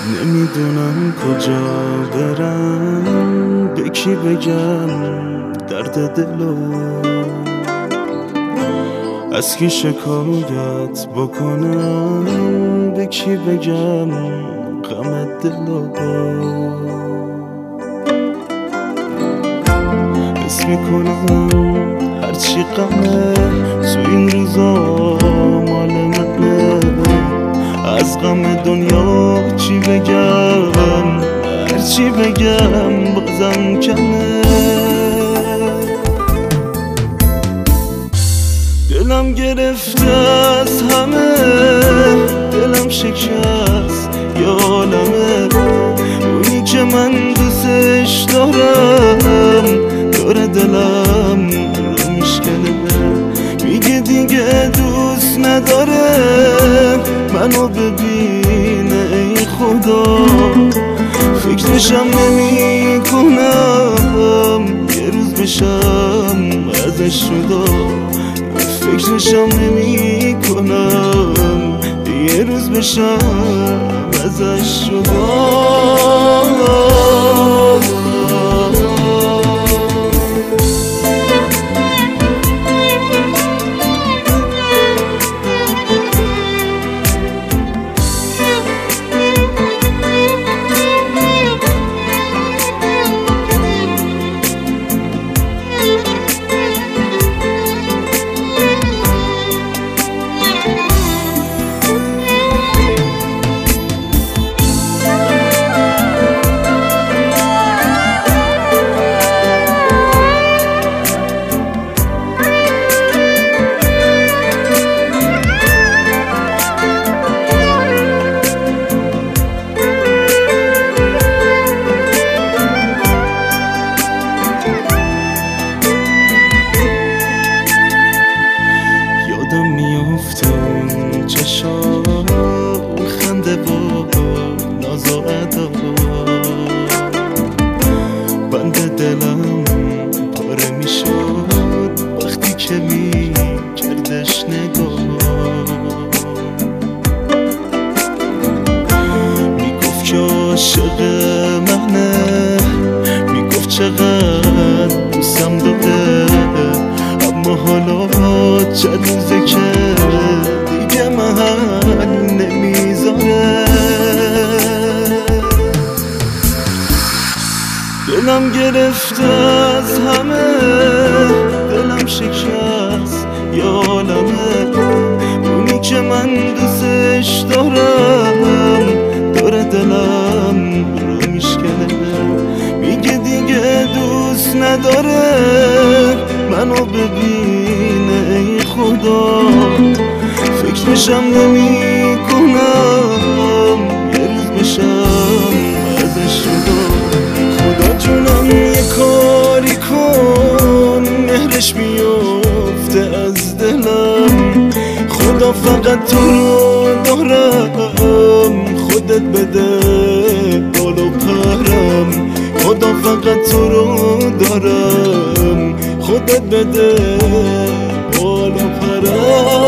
نمیدونم کجا برم، به کی بگم درد دلو، از کی شکایت بکنم، به کی بگم غم دلو. حس میکنم هرچی غمه تو این روزا مال منه، از غم دنیا چی بگم، هرچی بگم بازم کمه. دلم گرفته از همه، دلم شکست یا عالمه، اونی که من دوستش دارم داره دلم رو میشکنه، میگه دیگه دوست نداره منو ببینه. ای خدا فکرشم نمی کنم یه روز بشم ازش جدا، فکرشم نمی کنم یه روز بشم ازش جدا. یادم میافته اون چشا خنده و ناز و ادا، بند دلم پاره میشد وقتی که میکردش نگاه، میگفت که عاشق منه، میگفت چقدر دوستم داره، اما حالا چه روزه که دیگه محل نمیذاره. دلم گرفته از همه، دلم شکست یا عالمه، اونی که من دوستش دارم داره دلم رو میشکنه، میگه دیگه دوست نداره منو ببینه. ای خدا فکرشم نمی کنم یه روز بشم ازش جدا. خدا جونم یه کاری کن مهرش بیفته از دلم، خدا فقط تو رو دارم خودت بده بال و پرم، خدا فقط تو رو دارم خودت بده بال و پرم.